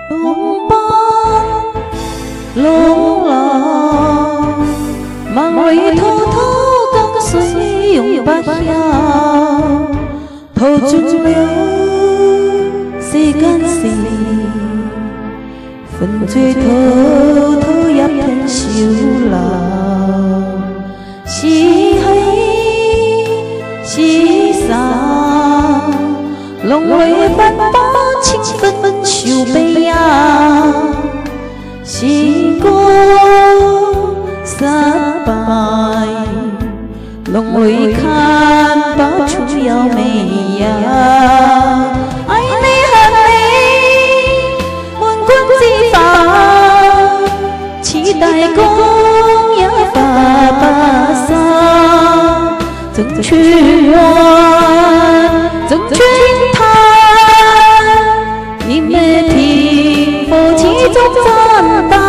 東奔浪浪，夢裏滔滔江水永不休，淘盡了世間事，分醉滔滔一片小流，是喜是愁，龍淚奔波千分笑悲呀，是歌失敗，龍淚看不出有味呀。愛你恨你，萬軍之法，似大江也發不散，整曲愛，整圈態。你咩天賦始終真大，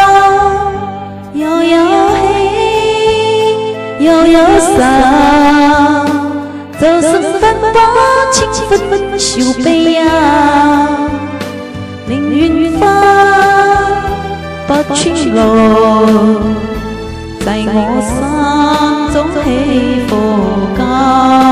又有喜又有愁，就是分不清分笑悲呀。寧願分不穿路，在我心中起伏間。